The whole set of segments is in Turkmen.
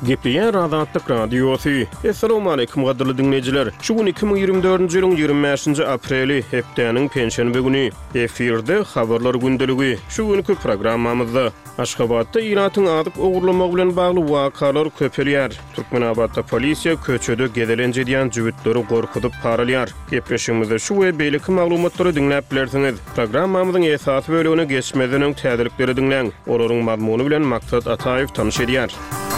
Gepleyen Azatlyk Radiosu. Assalamu alaykum gaderly dinleyijiler. Şu gün 2024-nji ýylyň 25-nji apreli hepdeniň penşenbe güni. Eferde habarlar gündeligi. Şu günkü programmamyzda Aşgabatda iratyň adyp ogurlamak bilen bagly wakalar köpelýär. Türkmenabadda polisiýa köçede gedelenje diýen jüwitleri gorkudyp paralýar. Gepreşigimizde şu we beýleki maglumatlary dinläp bilersiňiz. Programmamyzyň esasy bölügine geçmeden öň täzelikleri dinleň. Olaryň mazmuny bilen Maksat Ataýew tanyş edýär.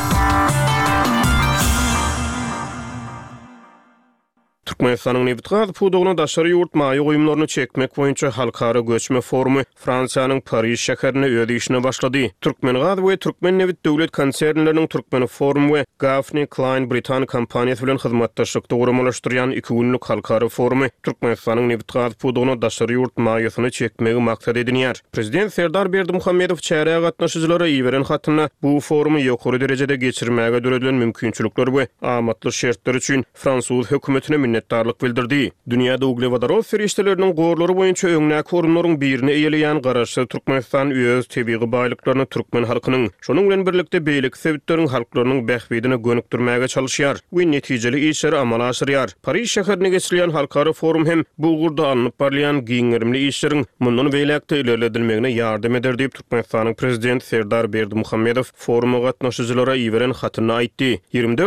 Türkmenistanyň Nebitgaz pudugyna daşary ýurt maýy goýumlaryny çekmek boýunça halkara göçme forumy Fransiýanyň Paris şäherine öz işine başlady. Türkmengaz we Türkmen Nebit döwlet konsernleriniň Türkmen forum we Gaffney Klein Britan kompaniýasy bilen hyzmatdaşlykda guramalaşdyrýan 2 günlük halkara forumy Türkmenistanyň Nebitgaz pudugyna daşary ýurt maýysyny çekmegi maksat edinýär. Prezident Serdar Berdimuhammedow çäreğe gatnaşyjylara iýeren hatyna bu forumy ýokary derejede geçirmäge döredilen mümkinçilikler we amatly şertler üçin Fransuz hökümetine minnetdarlyk bildirdi. Dünýäde uglevodorod ferişteleriniň gorlary boýunça öňnäki orunlaryň birini eýeleýän garaşy Türkmenistan öz tebii baýlyklaryny türkmen halkynyň, şonuň bilen birlikde beýlik sebäpleriň halklarynyň bähbidine gönükdirmäge çalışýar we netijeli işleri amala aşyrýar. Paris şäherine geçirilýän halkara forum hem bu ugurda alınıp barlayan giňerimli işleriň mundan beýlekde ilerledilmegine ýardam eder diýip Türkmenistanyň prezident Serdar Berdimuhammedow foruma gatnaşyjylara iýeren hatyny aýtdy.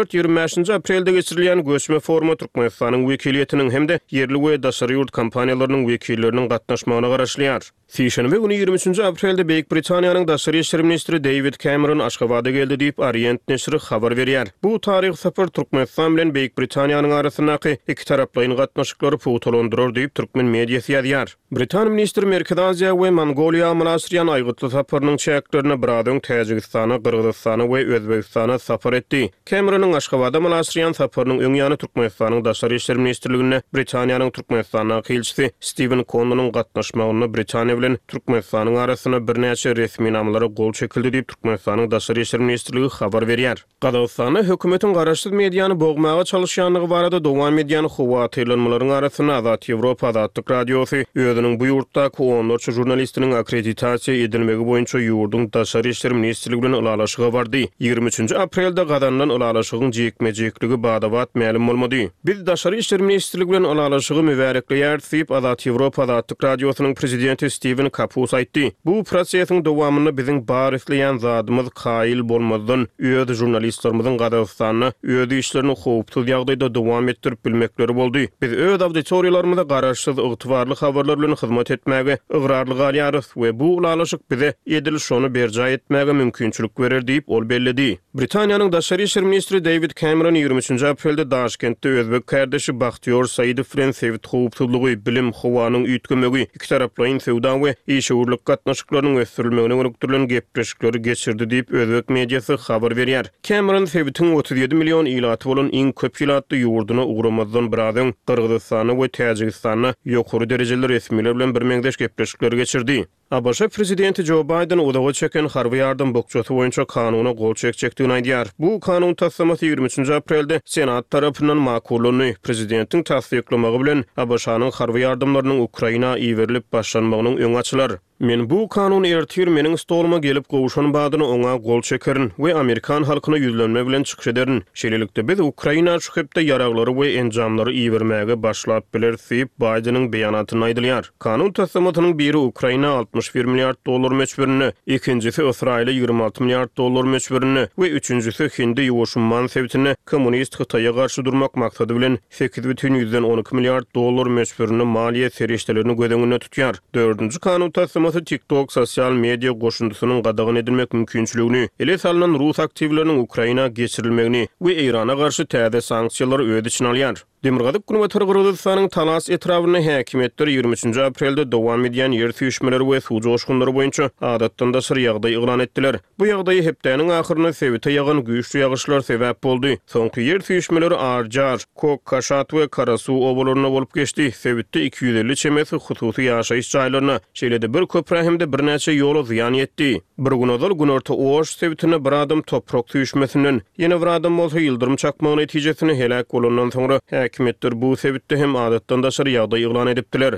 24-25 aprelde geçirilýän göçme forumy Türkmenistanyň wekiliýetiniň hemde yerli we daşary ýurt kompaniýalarynyň wekilleriniň gatnaşmagyna garaşlýar. Şeýşenbe güni 23 aprelde Beýik Britaniýanyň daşary işler ministri David Cameron Aşgabatda geldi diýip Orient neşri habar berýär. Bu taryh sapar Türkmenistan bilen Beýik Britaniýanyň arasyndaky iki taraplaryň gatnaşyklary puwtalandyrar diýip türkmen mediýasy ýazýar. Britan ministri Merkez Aziýa we Mongoliýa manaşyryan aýgytly saparynyň çäklerini biradyň Täjikistana, Gyrgyzstana we Özbegistana sapar etdi. Cameronyň Aşgabatda manaşyryan saparynyň öň ýany Türkmenistanyň daşary işler ministrligine Britaniýanyň Türkmenistana elçisi Stephen Connor'nyň gatnaşmagyna Britaniýa bilen Türkmenistanyň arasyna birnäçe resmi namlara gol çekildi diýip Türkmenistanyň daşary işler ministrligi habar berýär. Gazagystana hökümetiň garaşsyz mediýany bogmaga çalışýanlygy barada dowam edýän howat eýlenmeleriň arasyna Azat Ýewropa Azatlyk Radiosy özüniň bu ýurtdaky 14 jurnalistiniň akkreditasiýa edilmegi boýunça ýurdun daşary işler ministrligi bilen ulalaşyga bardy. 23 aprelde gazandan ulalaşygyň jekmejekligi badabat ma'lum bolmady. Biz daşary işler ministrligi bilen ulalaşygy mübarekleýär diýip Azat Ýewropa Azatlyk Radiosynyň prezidenti Steven Kapus aýtdy. Bu prosesiň dowamyny biziň bar isleýän zadymyz kaýyl bolmadan öz jurnalistlerimiziň Gazagystanyny öz işlerini howpsuz ýagdaýda dowam etdirip bilmekleri boldy. Biz öz auditoriýalarymyza garaşsyz ygtybarly habarlar bilen hyzmat etmäge ıgrarly galýarys we bu ulalaşyk bize edil şonu berja etmäge mümkinçilik berer diýip ol bellidi. Britaniýanyň daşary işler ministri David Cameron 23 aprelde Daşkentde özbek kardeşi Bahtiyar Saýydow bilen sevit howpsuzlygy, bilim, howanyň üýtgemegi, iki taraplaryň sewda we işgörlük gatnaşyklarynyň ösdürilmegine gönükdirilen gepleşikleri geçirdi diýip özbek mediýasy habar berýär. Cameron sevitiň 37 million ilaty bolan iň köp ilatly ýurduna ugramazdan biradyň Gyrgyzstany we Täjikistany ýokary derejeler resmiler bilen bir meňdeş gepleşikleri geçirdi. ABŞ prezidenti Joe Biden udağa çeken harby ýardym bokçasy boýunça kanuny gol çekjekdigini aýdýar. Bu kanun tasdiqlamasy 23 aprelde Senat tarapyndan makullandy. Prezidentiň tasdiqlamagy bilen ABŞ-nyň harby ýardymlarynyň Ukraina iýerilip başlanmagynyň öňü açylar. Men bu kanun ertir meniň stoluma gelip gowuşan badyny oňa gol çekerin we Amerikan halkyna ýüzlenme bilen çykyş ederin. Şeýlelikde biz Ukraina şühepde ýaraglary we enjamlary iýermäge başlap biler diýip Bidenyň beýanatyny aýdylýar. Kanun tasdiqlamasynyň biri Ukraina $61 milyard möçberini, ikincisi İsrail'e $26 milyard möçberini we üçüncüsü Hindi ýuwuşman sebitini kommunist Hytaýa garşy durmak maksady bilen $8,12 milyard möçberini maliýe serişdelerini gödeňine tutýar. Dördüncü kanun tasdiqlamasy TikTok sosial media goşundusynyň gadagyny edilmek mümkinçiligini, ele salynan Rus aktivleriniň Ukraina geçirilmegini we Irana garşy täze sanksiýalary öz içine alýar. Demirgazyk güni Gyrgyzstanyň Talas etrawyny häkimetler 23 aprelde dowam edýän ýer süýşmeleri we suw joşgunlary boýunça adatdan daşary ýagdaý eglan etdiler. Bu ýagdaý hepdeniň ahyryna sebäte ýagan güýçlü ýagyşlar sebäp boldy. Soňky ýer süýşmeleri Arjar, Kok, Kaşat we Karasuw obalaryna bolup geçdi. Sebätde 250 çemesi hususy ýaşaýyş jaýlaryna, şeýlede bir köprä hemde birnäçe ýola ziýan ýetdi. Bir gün ozal günorta oş sebätine bir adam toprak süýşmesinden, ýene bir adam bolsa ýyldyrym çakmagyň netijesini helak bolandan soňra häkimetler bu sebätde hem adatdan daşary ýagdaý eglan edipdiler.